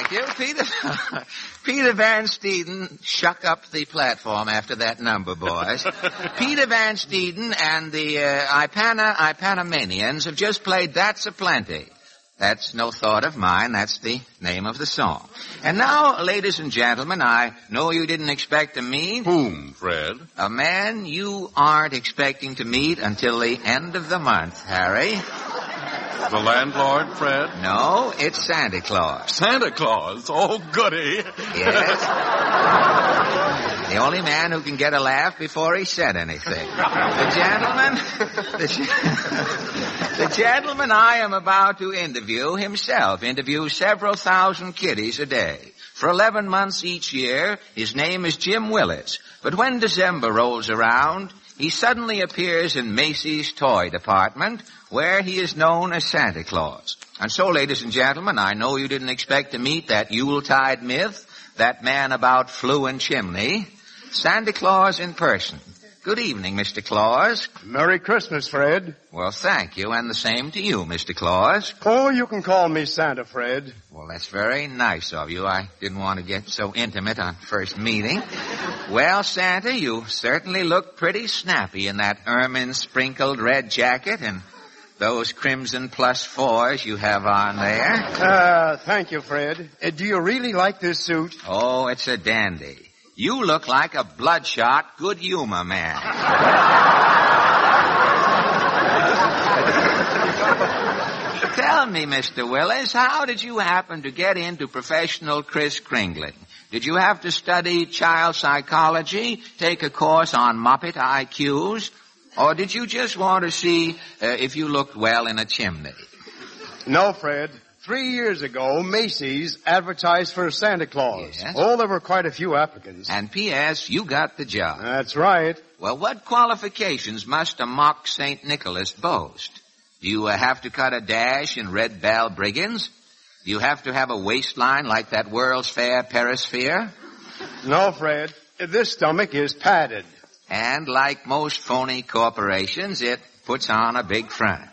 Thank you. Peter Van Steeden, shuck up the platform after that number, boys. Peter Van Steeden and the Ipanamanians have just played That's a Plenty. That's no thought of mine. That's the name of the song. And now, ladies and gentlemen, I know you didn't expect to meet... Whom, Fred? A man you aren't expecting to meet until the end of the month, Harry. The landlord, Fred? No, it's Santa Claus. Santa Claus? Oh, goody. Yes. The only man who can get a laugh before he said anything. The gentleman I am about to interview himself interviews several thousand kiddies a day. For 11 months each year, his name is Jim Willis. But when December rolls around, he suddenly appears in Macy's toy department, where he is known as Santa Claus. And so, ladies and gentlemen, I know you didn't expect to meet that Yuletide myth, that man about flue and chimney, Santa Claus in person. Good evening, Mr. Claus. Merry Christmas, Fred. Well, thank you, and the same to you, Mr. Claus. Oh, you can call me Santa, Fred. Well, that's very nice of you. I didn't want to get so intimate on first meeting. Well, Santa, you certainly look pretty snappy in that ermine-sprinkled red jacket and those crimson +4s you have on there. Thank you, Fred. Do you really like this suit? Oh, it's a dandy. You look like a bloodshot, good humor man. Tell me, Mr. Willis, how did you happen to get into professional Kris Kringling? Did you have to study child psychology, take a course on Muppet IQs, or did you just want to see if you looked well in a chimney? No, Fred. 3 years ago, Macy's advertised for Santa Claus. Yes? Oh, there were quite a few applicants. And P.S., you got the job. That's right. Well, what qualifications must a mock St. Nicholas boast? Do you have to cut a dash in Red Balbriggans? Do you have to have a waistline like that World's Fair Perisphere? No, Fred. This stomach is padded. And like most phony corporations, it puts on a big front.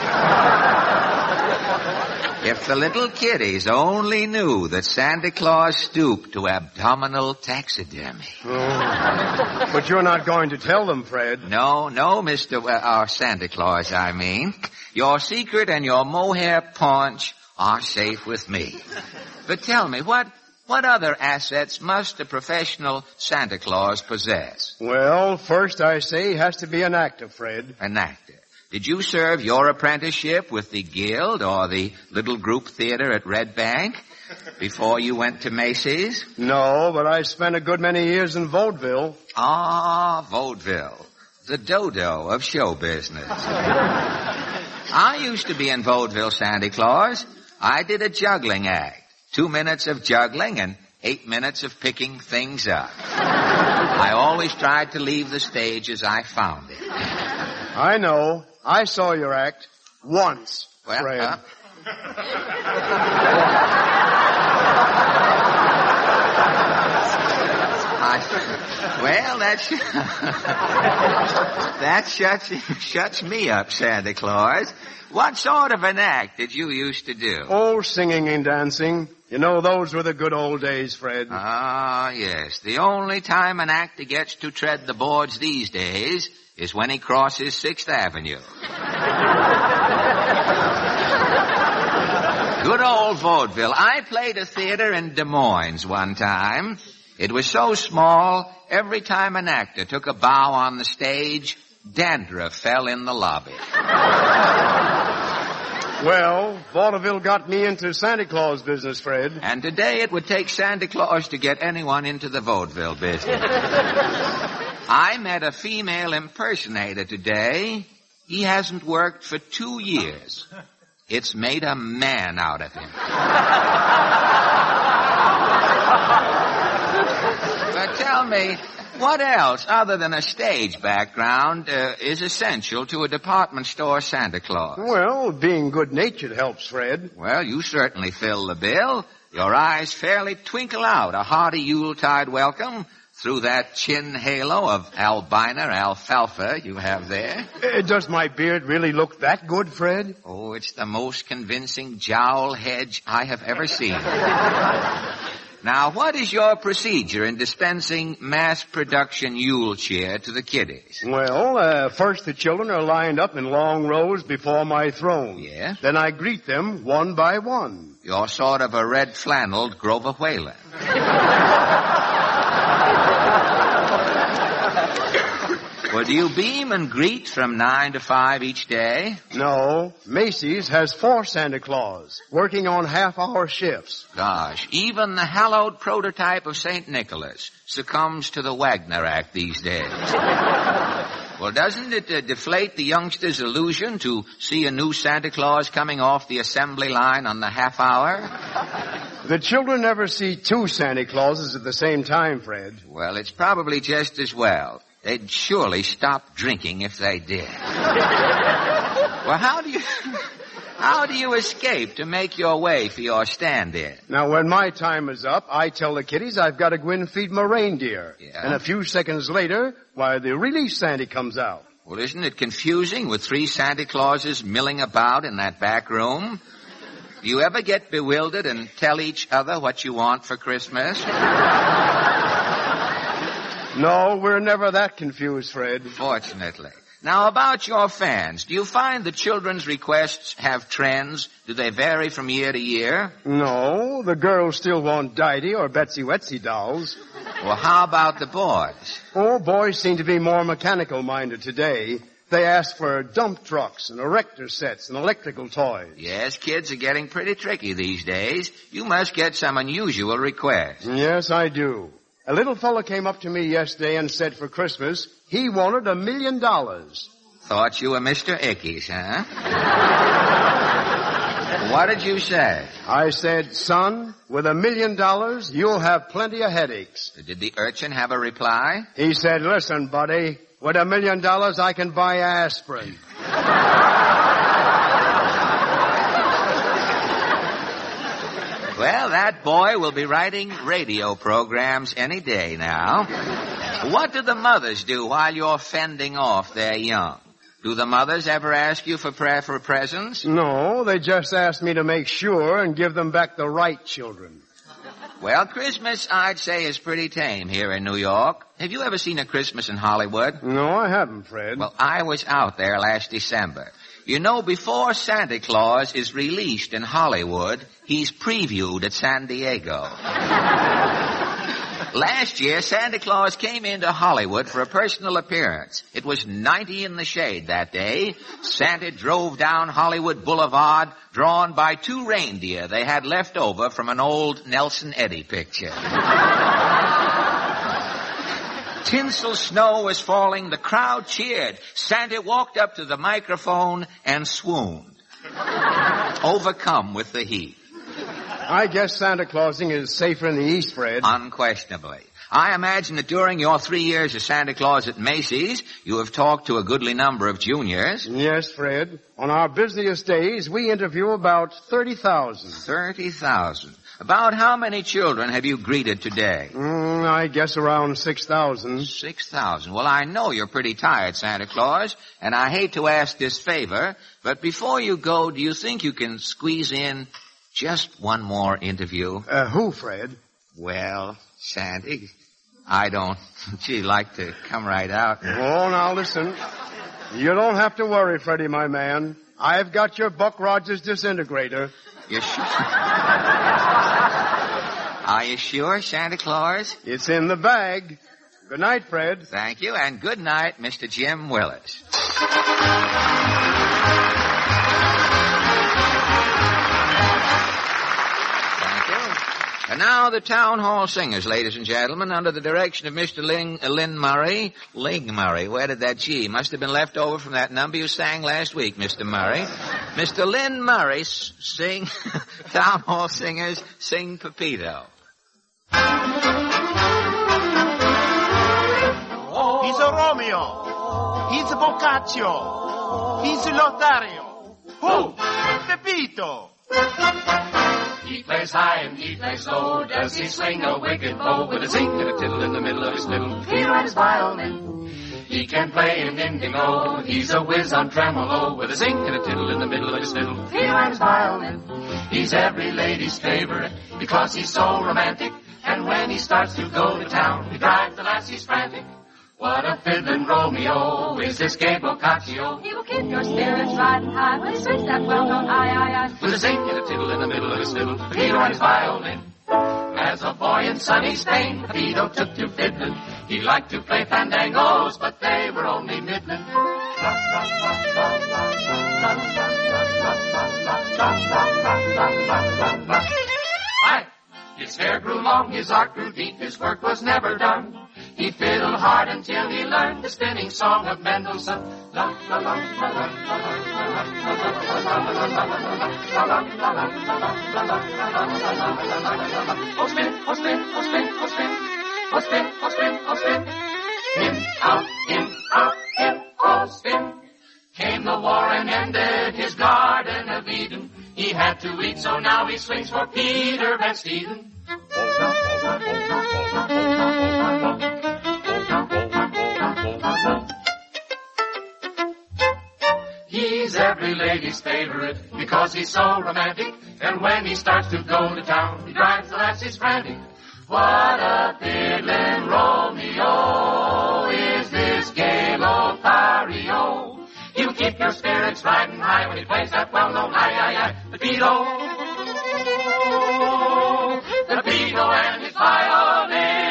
If the little kiddies only knew that Santa Claus stooped to abdominal taxidermy. Oh. But you're not going to tell them, Fred. No, Mr. Santa Claus, I mean. Your secret and your mohair paunch are safe with me. But tell me, what other assets must a professional Santa Claus possess? Well, first I say he has to be an actor, Fred. An actor. Did you serve your apprenticeship with the Guild or the Little Group Theater at Red Bank before you went to Macy's? No, but I spent a good many years in vaudeville. Ah, vaudeville. The dodo of show business. I used to be in vaudeville, Santa Claus. I did a juggling act. 2 minutes of juggling and 8 minutes of picking things up. I always tried to leave the stage as I found it. I know. I saw your act once, Fred. Well, that shuts me up, Santa Claus. What sort of an act did you used to do? Oh, singing and dancing. You know, those were the good old days, Fred. Ah, yes. The only time an actor gets to tread the boards these days is when he crosses 6th Avenue. Good old vaudeville. I played a theater in Des Moines one time. It was so small, every time an actor took a bow on the stage, dandruff fell in the lobby. Well, vaudeville got me into Santa Claus business, Fred. And today it would take Santa Claus to get anyone into the vaudeville business. I met a female impersonator today. He hasn't worked for 2 years. It's made a man out of him. But tell me, what else, other than a stage background, is essential to a department store Santa Claus? Well, being good-natured helps, Fred. Well, you certainly fill the bill. Your eyes fairly twinkle out a hearty Yuletide welcome through that chin halo of albina alfalfa you have there. Does my beard really look that good, Fred? Oh, it's the most convincing jowl hedge I have ever seen. Now, what is your procedure in dispensing mass production Yule cheer to the kiddies? Well, first the children are lined up in long rows before my throne. Yes? Then I greet them one by one. You're sort of a red-flanneled Grover Whalen. Well, do you beam and greet from 9 to 5 each day? No, Macy's has 4 Santa Claus, working on half-hour shifts. Gosh, even the hallowed prototype of St. Nicholas succumbs to the Wagner Act these days. Well, doesn't it deflate the youngsters' illusion to see a new Santa Claus coming off the assembly line on the half hour? The children never see 2 Santa Clauses at the same time, Fred. Well, it's probably just as well. They'd surely stop drinking if they did. Well, how do you escape to make your way for your stand-in? Now, when my time is up, I tell the kiddies I've got to go in and feed my reindeer. Yeah? And a few seconds later, why, the relief Santa comes out. Well, isn't it confusing with 3 Santa Clauses milling about in that back room? Do you ever get bewildered and tell each other what you want for Christmas? No, we're never that confused, Fred. Fortunately. Now, about your fans, do you find the children's requests have trends? Do they vary from year to year? No, the girls still want Didie or Betsy Wetsy dolls. Well, how about the boys? Oh, boys seem to be more mechanical-minded today. They ask for dump trucks and erector sets and electrical toys. Yes, kids are getting pretty tricky these days. You must get some unusual requests. Yes, I do. A little fellow came up to me yesterday and said for Christmas he wanted $1 million. Thought you were Mr. Ickes, huh? What did you say? I said, son, with $1 million, you'll have plenty of headaches. Did the urchin have a reply? He said, listen, buddy, with $1 million, I can buy aspirin. Well, that boy will be writing radio programs any day now. What do the mothers do while you're fending off their young? Do the mothers ever ask you for presents? No, they just asked me to make sure and give them back the right children. Well, Christmas, I'd say, is pretty tame here in New York. Have you ever seen a Christmas in Hollywood? No, I haven't, Fred. Well, I was out there last December. You know, before Santa Claus is released in Hollywood, he's previewed at San Diego. Last year, Santa Claus came into Hollywood for a personal appearance. It was 90 in the shade that day. Santa drove down Hollywood Boulevard, drawn by 2 reindeer they had left over from an old Nelson Eddy picture. Tinsel snow was falling. The crowd cheered. Santa walked up to the microphone and swooned, overcome with the heat. I guess Santa Clausing is safer in the East, Fred. Unquestionably. I imagine that during your 3 years as Santa Claus at Macy's, you have talked to a goodly number of juniors. Yes, Fred. On our busiest days, we interview about 30,000. 30,000. About how many children have you greeted today? I guess around 6,000. 6,000. Well, I know you're pretty tired, Santa Claus, and I hate to ask this favor, but before you go, do you think you can squeeze in just one more interview? Who, Fred? Well, Sandy, I don't, like to come right out. Oh, now listen. You don't have to worry, Freddie, my man. I've got your Buck Rogers disintegrator. You sure? Are you sure, Santa Claus? It's in the bag. Good night, Fred. Thank you, and good night, Mr. Jim Willis. And now the Town Hall Singers, ladies and gentlemen, under the direction of Mr. Lynn Murray. Ling Murray, where did that G? Must have been left over from that number you sang last week, Mr. Murray. Mr. Lynn Murray, sing, Town Hall Singers, sing Pepito. He's a Romeo. He's a Boccaccio. He's a Lothario. Who? Pepito. He plays high and he plays low. Does he swing a wicked bow with a zing and a tiddle in the middle of his fiddle? Peter and his violin. He can play an indigo. He's a whiz on tremolo with a zing and a tiddle in the middle of his fiddle. Peter and his violin. He's every lady's favorite because he's so romantic. And when he starts to go to town, he drives the lassies frantic. What a fiddlin' Romeo is this gay Boccaccio. He will keep your spirits riding high when he swings that well-known aye. With a zing and a tiddle in the middle of his fiddle, Peter on his violin. As a boy in sunny Spain, Vito took to fiddling. He liked to play fandangos, but they were only middling. Hi! His hair grew long, his art grew deep, his work was never done. He fiddled hard until he learned the spinning song of Mendelssohn. Oh, spin, oh, spin, oh, spin, oh, spin. Oh, spin, oh, spin, oh, spin. In, out, in, oh, spin. Came the war and ended his Garden of Eden. He had to eat, so now he swings for Peter Van Steeden. He's every lady's favorite because he's so romantic. And when he starts to go to town, he drives the lassies frantic. What a fiddlin' Romeo is this gay Lothario. He'll keep your spirits riding high when he plays that well-known aye. The Beto and his violin.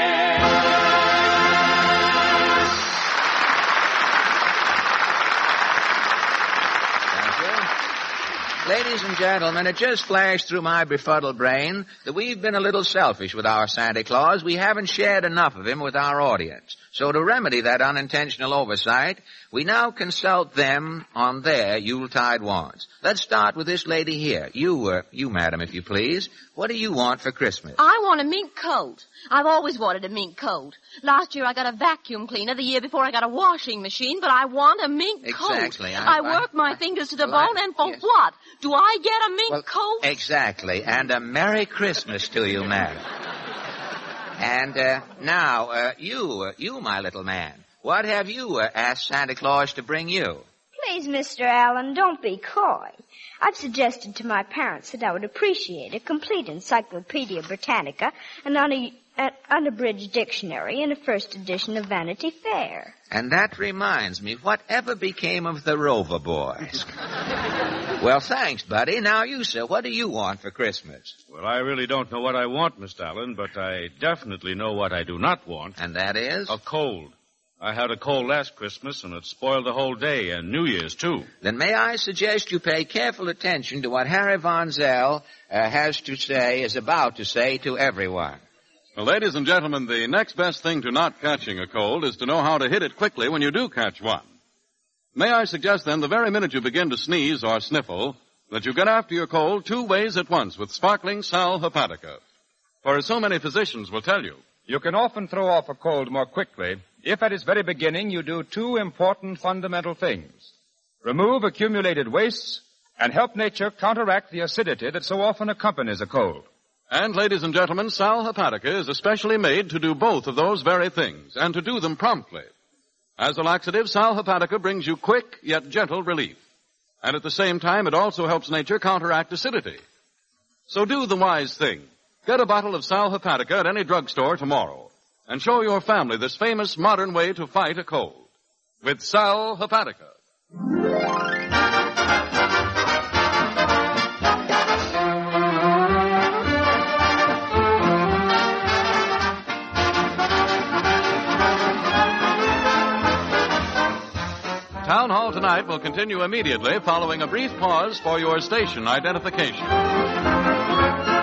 Ladies and gentlemen, it just flashed through my befuddled brain that we've been a little selfish with our Santa Claus. We haven't shared enough of him with our audience. So to remedy that unintentional oversight, we now consult them on their Yuletide wants. Let's start with this lady here. You, madam, if you please. What do you want for Christmas? I want a mink coat. I've always wanted a mink coat. Last year I got a vacuum cleaner. The year before I got a washing machine. But I want a mink coat. Exactly. I work my fingers to the bone, and for what? Do I get a mink coat? Exactly. And a Merry Christmas to you, madam. And now, you, my little man, what have you asked Santa Claus to bring you? Please, Mr. Allen, don't be coy. I've suggested to my parents that I would appreciate a complete Encyclopedia Britannica, an unabridged dictionary, and a first edition of Vanity Fair. And that reminds me, whatever became of the Rover Boys? Well, thanks, buddy. Now you, sir, what do you want for Christmas? Well, I really don't know what I want, Mr. Allen, but I definitely know what I do not want. And that is? A cold. I had a cold last Christmas, and it spoiled the whole day, and New Year's, too. Then may I suggest you pay careful attention to what Harry Von Zell is about to say to everyone. Well, ladies and gentlemen, the next best thing to not catching a cold is to know how to hit it quickly when you do catch one. May I suggest, then, the very minute you begin to sneeze or sniffle, that you get after your cold 2 ways at once with sparkling Sal Hepatica. For as so many physicians will tell you, you can often throw off a cold more quickly if at its very beginning you do 2 important fundamental things. Remove accumulated wastes and help nature counteract the acidity that so often accompanies a cold. And, ladies and gentlemen, Sal Hepatica is especially made to do both of those very things, and to do them promptly. As a laxative, Sal Hepatica brings you quick yet gentle relief. And at the same time, it also helps nature counteract acidity. So do the wise thing. Get a bottle of Sal Hepatica at any drugstore tomorrow, and show your family this famous modern way to fight a cold. With Sal Hepatica. Town Hall Tonight will continue immediately following a brief pause for your station identification.